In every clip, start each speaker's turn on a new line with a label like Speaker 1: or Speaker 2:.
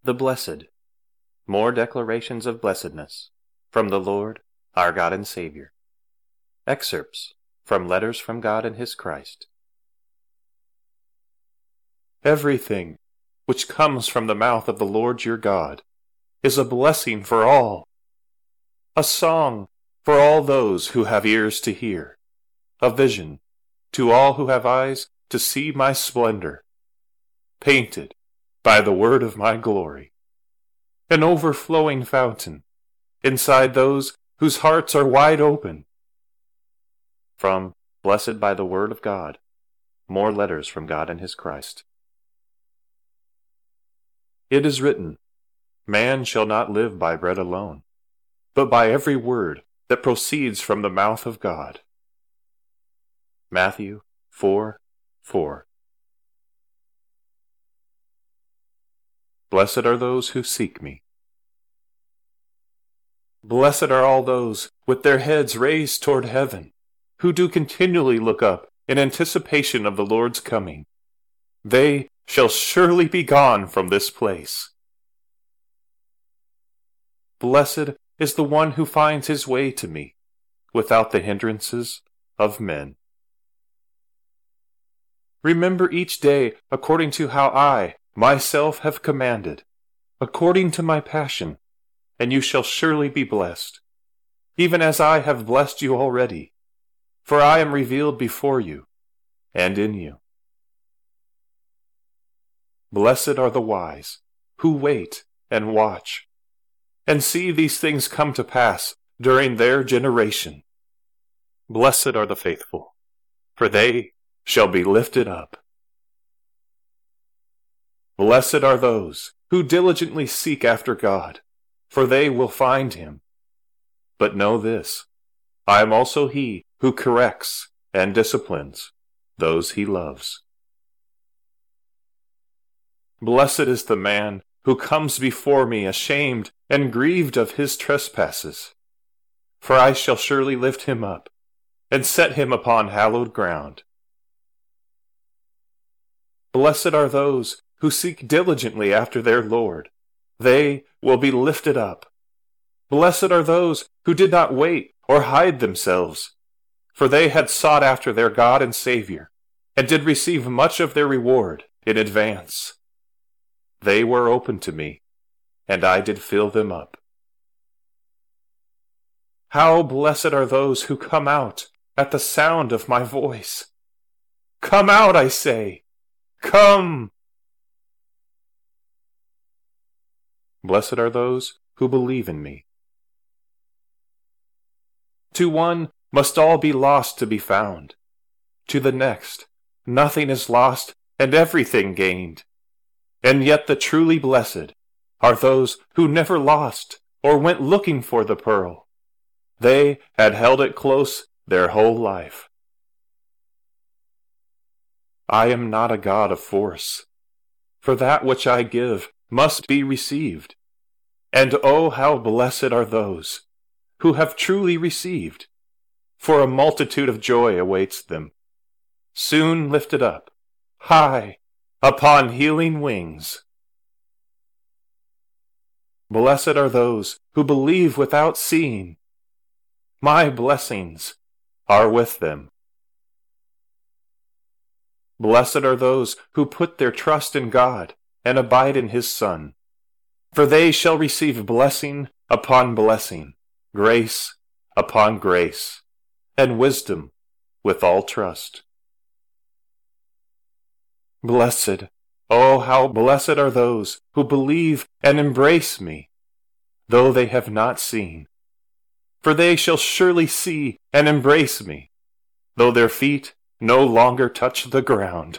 Speaker 1: The Blessed. More declarations of blessedness from the Lord, our God and Savior. Excerpts from Letters from God and His Christ. Everything which comes from the mouth of the Lord your God is a blessing for all, a song for all those who have ears to hear, a vision to all who have eyes to see my splendor, painted by the word of my glory, an overflowing fountain inside those whose hearts are wide open. From Blessed by the Word of God, more letters from God and His Christ. It is written, Man shall not live by bread alone, but by every word that proceeds from the mouth of God. Matthew 4:4. Blessed are those who seek me. Blessed are all those with their heads raised toward heaven, who do continually look up in anticipation of the Lord's coming. They shall surely be gone from this place. Blessed is the one who finds his way to me, without the hindrances of men. Remember each day according to how I, myself, have commanded, according to my passion, and you shall surely be blessed, even as I have blessed you already, for I am revealed before you and in you. Blessed are the wise, who wait and watch, and see these things come to pass during their generation. Blessed are the faithful, for they shall be lifted up. Blessed are those who diligently seek after God, for they will find him. But know this, I am also he who corrects and disciplines those he loves. Blessed is the man who comes before me ashamed and grieved of his trespasses, for I shall surely lift him up and set him upon hallowed ground. Blessed are those who seek diligently after their Lord. They will be lifted up. Blessed are those who did not wait or hide themselves, for they had sought after their God and Savior, and did receive much of their reward in advance. They were open to me, and I did fill them up. How blessed are those who come out at the sound of my voice. Come out, I say, come! Blessed are those who believe in me. To one must all be lost to be found. To the next, nothing is lost and everything gained. And yet the truly blessed are those who never lost or went looking for the pearl. They had held it close their whole life. I am not a God of force, for that which I give must be received. And oh, how blessed are those who have truly received, for a multitude of joy awaits them, soon lifted up, high, upon healing wings. Blessed are those who believe without seeing. My blessings are with them. Blessed are those who put their trust in God and abide in His Son, for they shall receive blessing upon blessing, grace upon grace, and wisdom with all trust. Blessed, oh, how blessed are those who believe and embrace me, though they have not seen. For they shall surely see and embrace me, though their feet no longer touch the ground.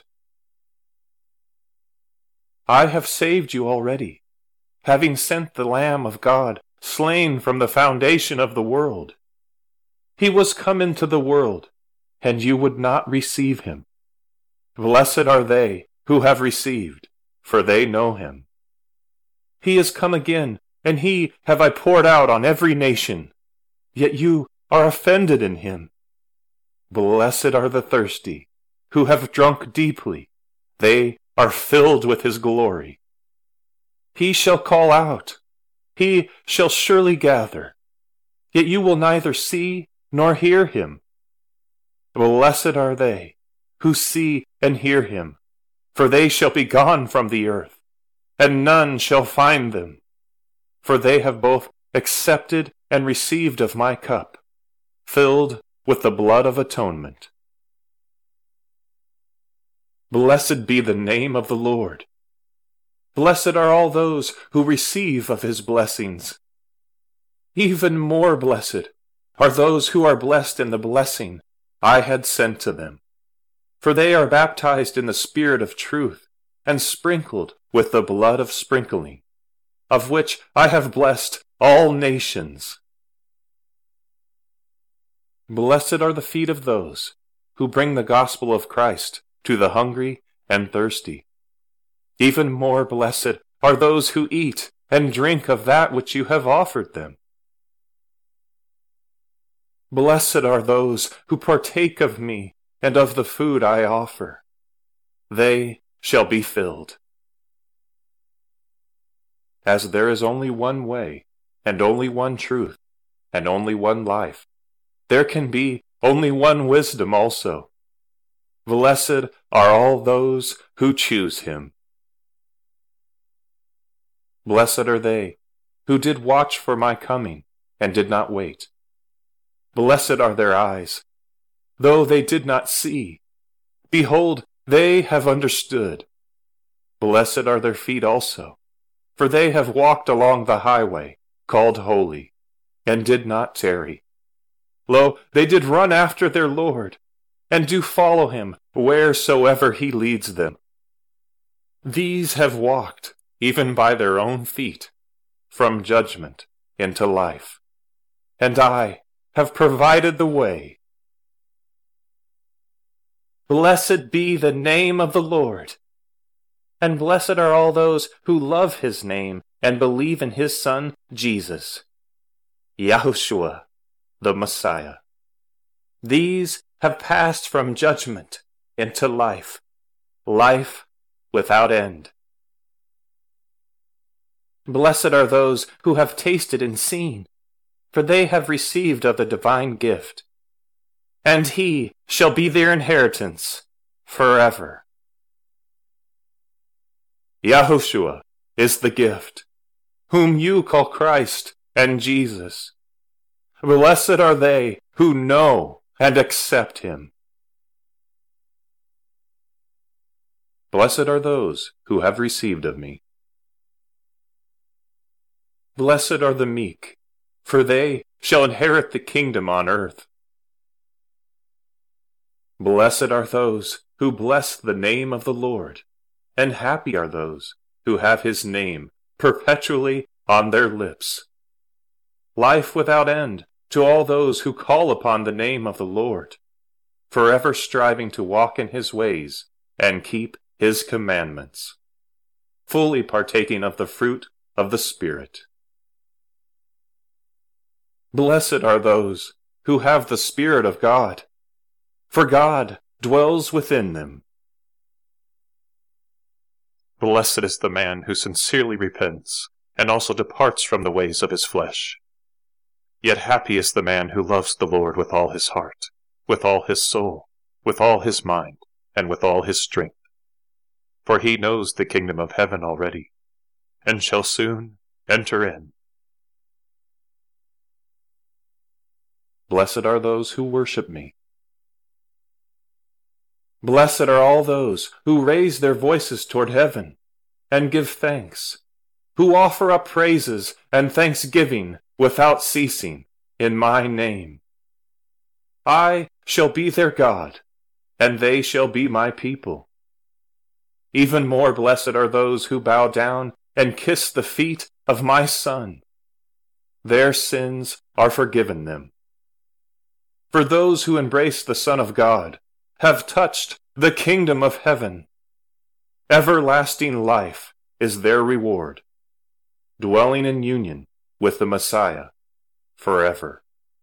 Speaker 1: I have saved you already, having sent the Lamb of God, slain from the foundation of the world. He was come into the world, and you would not receive him. Blessed are they who have received, for they know him. He is come again, and he have I poured out on every nation, yet you are offended in him. Blessed are the thirsty, who have drunk deeply, they are filled with his glory. He shall call out. He shall surely gather. Yet you will neither see nor hear him. Blessed are they who see and hear him, for they shall be gone from the earth, and none shall find them. For they have both accepted and received of my cup, filled with the blood of atonement. Blessed be the name of the Lord. Blessed are all those who receive of his blessings. Even more blessed are those who are blessed in the blessing I had sent to them. For they are baptized in the Spirit of truth, and sprinkled with the blood of sprinkling, of which I have blessed all nations. Blessed are the feet of those who bring the gospel of Christ to the hungry and thirsty. Even more blessed are those who eat and drink of that which you have offered them. Blessed are those who partake of me and of the food I offer. They shall be filled. As there is only one way, and only one truth, and only one life, there can be only one wisdom also. Blessed are all those who choose him. Blessed are they who did watch for my coming, and did not wait. Blessed are their eyes, though they did not see. Behold, they have understood. Blessed are their feet also, for they have walked along the highway called Holy, and did not tarry. Lo, they did run after their Lord, and do follow him wheresoever he leads them. These have walked, even by their own feet, from judgment into life, and I have provided the way. Blessed be the name of the Lord, and blessed are all those who love his name and believe in his Son, Jesus, Yahushua, the Messiah. These have passed from judgment into life, life without end. Blessed are those who have tasted and seen, for they have received of the divine gift, and he shall be their inheritance forever. Yahushua is the gift, whom you call Christ and Jesus. Blessed are they who know and accept him. Blessed are those who have received of me. Blessed are the meek, for they shall inherit the kingdom on earth. Blessed are those who bless the name of the Lord, and happy are those who have his name perpetually on their lips. Life without end to all those who call upon the name of the Lord, forever striving to walk in his ways and keep his commandments, fully partaking of the fruit of the Spirit. Blessed are those who have the Spirit of God, for God dwells within them. Blessed is the man who sincerely repents, and also departs from the ways of his flesh. Yet happy is the man who loves the Lord with all his heart, with all his soul, with all his mind, and with all his strength. For he knows the kingdom of heaven already, and shall soon enter in. Blessed are those who worship me. Blessed are all those who raise their voices toward heaven and give thanks, who offer up praises and thanksgiving without ceasing in my name. I shall be their God, and they shall be my people. Even more blessed are those who bow down and kiss the feet of my Son. Their sins are forgiven them. For those who embrace the Son of God have touched the kingdom of heaven. Everlasting life is their reward, dwelling in union with the Messiah forever.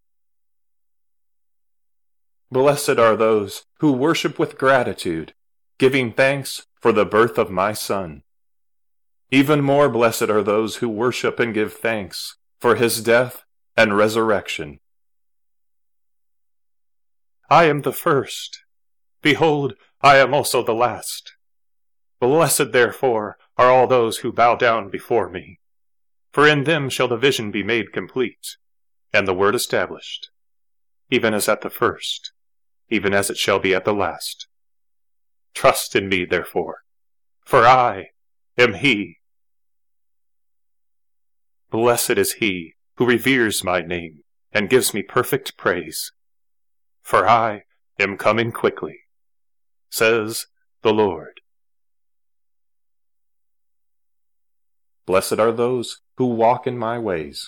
Speaker 1: Blessed are those who worship with gratitude, giving thanks for the birth of my Son. Even more blessed are those who worship and give thanks for his death and resurrection. I am the first. Behold, I am also the last. Blessed, therefore, are all those who bow down before me. For in them shall the vision be made complete, and the word established, even as at the first, even as it shall be at the last. Trust in me, therefore, for I am he. Blessed is he who reveres my name and gives me perfect praise. For I am coming quickly, says the Lord. Blessed are those who walk in my ways.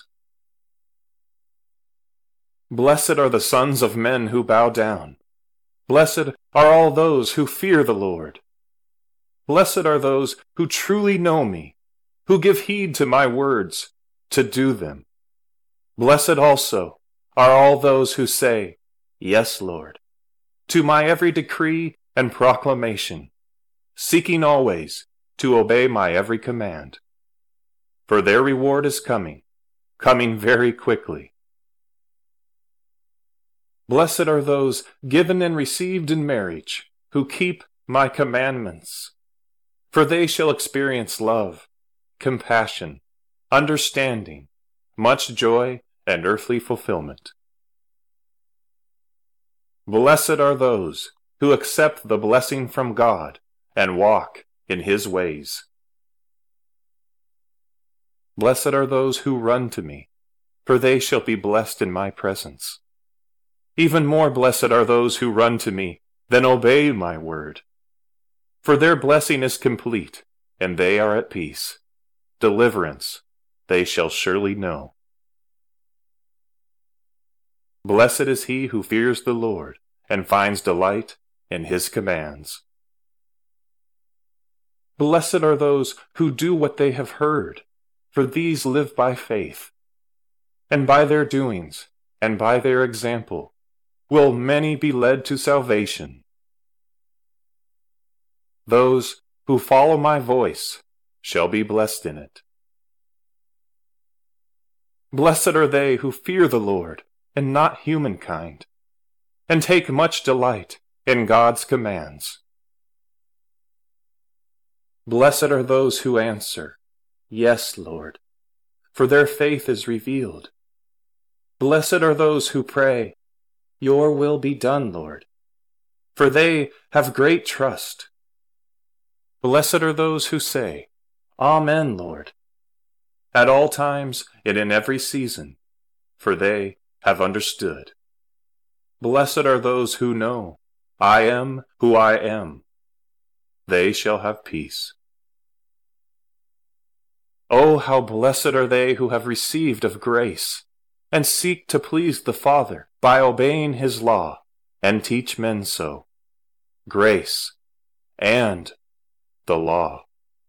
Speaker 1: Blessed are the sons of men who bow down. Blessed are all those who fear the Lord. Blessed are those who truly know me, who give heed to my words, to do them. Blessed also are all those who say, Yes, Lord, to my every decree and proclamation, seeking always to obey my every command. For their reward is coming, coming very quickly. Blessed are those given and received in marriage, who keep my commandments. For they shall experience love, compassion, understanding, much joy, and earthly fulfillment. Blessed are those who accept the blessing from God and walk in his ways. Blessed are those who run to me, for they shall be blessed in my presence. Even more blessed are those who run to me than obey my word. For their blessing is complete, and they are at peace. Deliverance they shall surely know. Blessed is he who fears the Lord and finds delight in his commands. Blessed are those who do what they have heard, for these live by faith. And by their doings, and by their example, will many be led to salvation. Those who follow my voice shall be blessed in it. Blessed are they who fear the Lord, and not humankind, and take much delight in God's commands. Blessed are those who answer, Yes, Lord, for their faith is revealed. Blessed are those who pray, Your will be done, Lord, for they have great trust. Blessed are those who say, Amen, Lord, at all times and in every season, for they have understood. Blessed are those who know, I am who I am. They shall have peace. Oh, how blessed are they who have received of grace, and seek to please the Father by obeying his law, and teach men so. Grace and the law.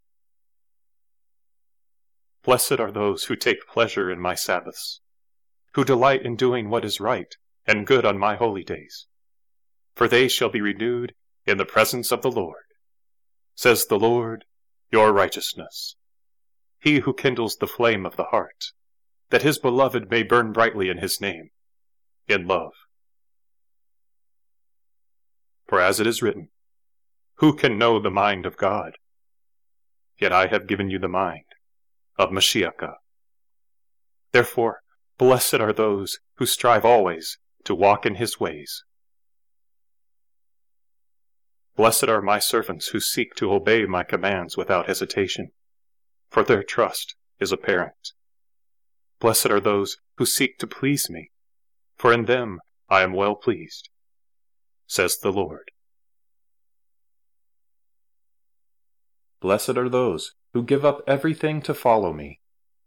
Speaker 1: Blessed are those who take pleasure in my Sabbaths, who delight in doing what is right and good on my holy days. For they shall be renewed in the presence of the Lord, says the Lord, your righteousness, he who kindles the flame of the heart, that his beloved may burn brightly in his name, in love. For as it is written, who can know the mind of God? Yet I have given you the mind of Mashiach. Therefore, blessed are those who strive always to walk in his ways. Blessed are my servants who seek to obey my commands without hesitation, for their trust is apparent. Blessed are those who seek to please me, for in them I am well pleased, says the Lord. Blessed are those who give up everything to follow me.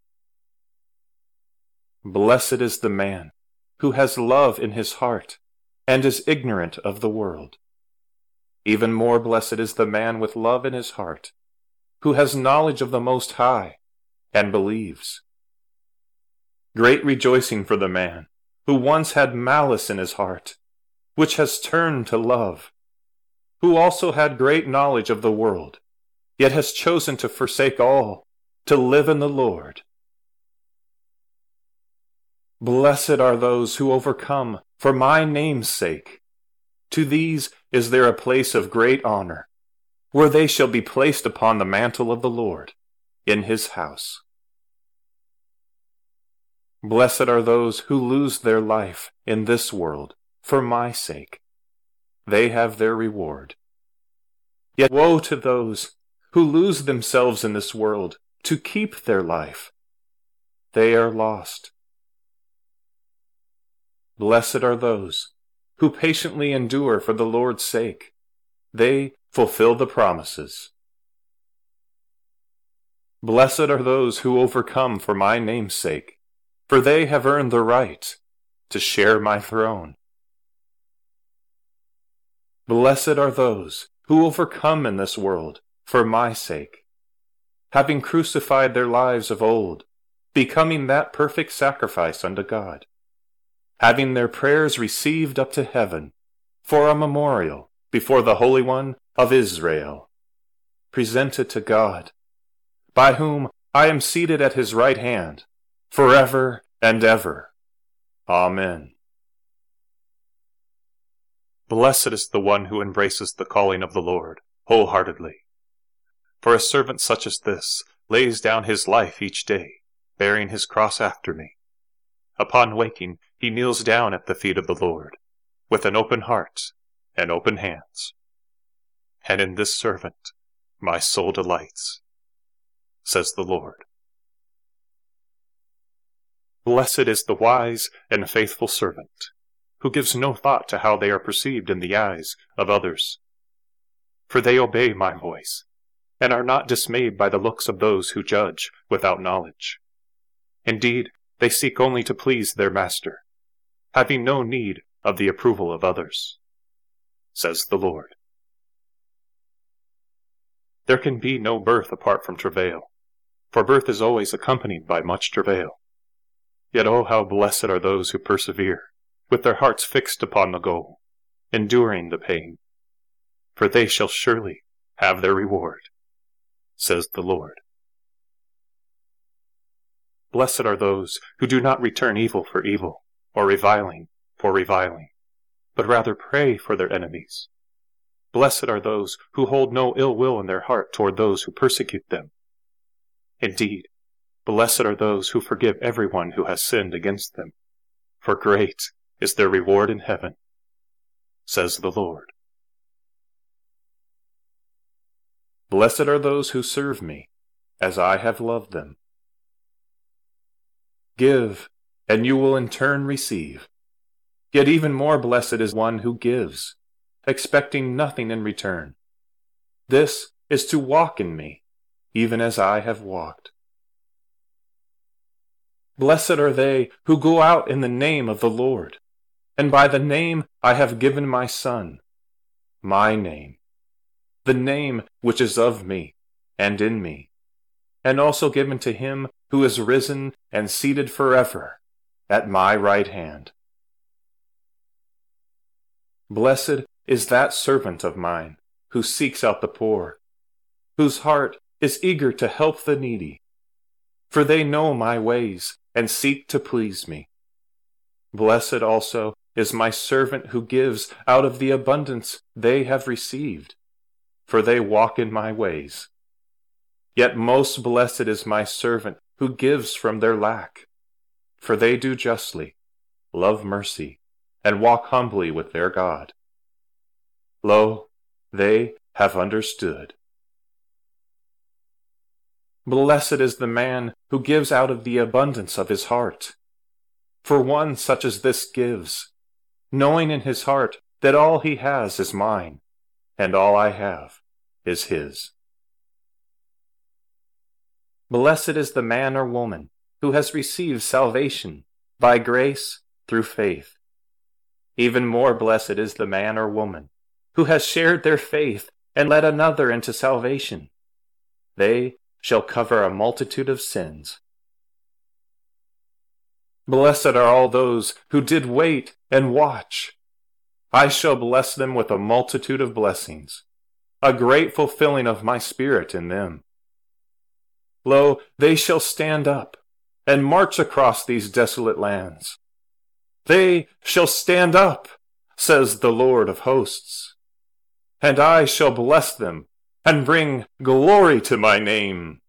Speaker 1: Blessed is the man who has love in his heart and is ignorant of the world. Even more blessed is the man with love in his heart, who has knowledge of the Most High and believes. Great rejoicing for the man who once had malice in his heart, which has turned to love, who also had great knowledge of the world, yet has chosen to forsake all to live in the Lord. Blessed are those who overcome for my name's sake. To these is there a place of great honor, where they shall be placed upon the mantle of the Lord in his house. Blessed are those who lose their life in this world for my sake. They have their reward. Yet woe to those who lose themselves in this world to keep their life. They are lost. Blessed are those who patiently endure for the Lord's sake. They fulfill the promises. Blessed are those who overcome for my name's sake, for they have earned the right to share my throne. Blessed are those who overcome in this world for my sake, having crucified their lives of old, becoming that perfect sacrifice unto God, having their prayers received up to heaven for a memorial before the Holy One of Israel, presented to God, by whom I am seated at his right hand, forever and ever. Amen. Blessed is the one who embraces the calling of the Lord wholeheartedly. For a servant such as this lays down his life each day, bearing his cross after me. Upon waking, he kneels down at the feet of the Lord, with an open heart and open hands. And in this servant my soul delights, says the Lord. Blessed is the wise and faithful servant, who gives no thought to how they are perceived in the eyes of others. For they obey my voice, and are not dismayed by the looks of those who judge without knowledge. Indeed, they seek only to please their master, having no need of the approval of others, says the Lord. There can be no birth apart from travail, for birth is always accompanied by much travail. Yet oh, how blessed are those who persevere, with their hearts fixed upon the goal, enduring the pain, for they shall surely have their reward, says the Lord. Blessed are those who do not return evil for evil, or reviling for reviling, but rather pray for their enemies. Blessed are those who hold no ill will in their heart toward those who persecute them. Indeed, blessed are those who forgive everyone who has sinned against them, for great is their reward in heaven, says the Lord. Blessed are those who serve me, as I have loved them. Give, and you will in turn receive. Yet even more blessed is one who gives, expecting nothing in return. This is to walk in me, even as I have walked. Blessed are they who go out in the name of the Lord, and by the name I have given my Son, my name, the name which is of me and in me, and also given to him who is risen and seated forever at my right hand. Blessed is that servant of mine who seeks out the poor, whose heart is eager to help the needy, for they know my ways and seek to please me. Blessed also is my servant who gives out of the abundance they have received, for they walk in my ways. Yet most blessed is my servant who gives from their lack, for they do justly, love mercy, and walk humbly with their God. Lo, they have understood. Blessed is the man who gives out of the abundance of his heart. For one such as this gives, knowing in his heart that all he has is mine, and all I have is his. Blessed is the man or woman who has received salvation by grace through faith. Even more blessed is the man or woman who has shared their faith and led another into salvation. They shall cover a multitude of sins. Blessed are all those who did wait and watch. I shall bless them with a multitude of blessings, a great fulfilling of my spirit in them. Lo, they shall stand up and march across these desolate lands. They shall stand up, says the Lord of hosts, and I shall bless them and bring glory to my name.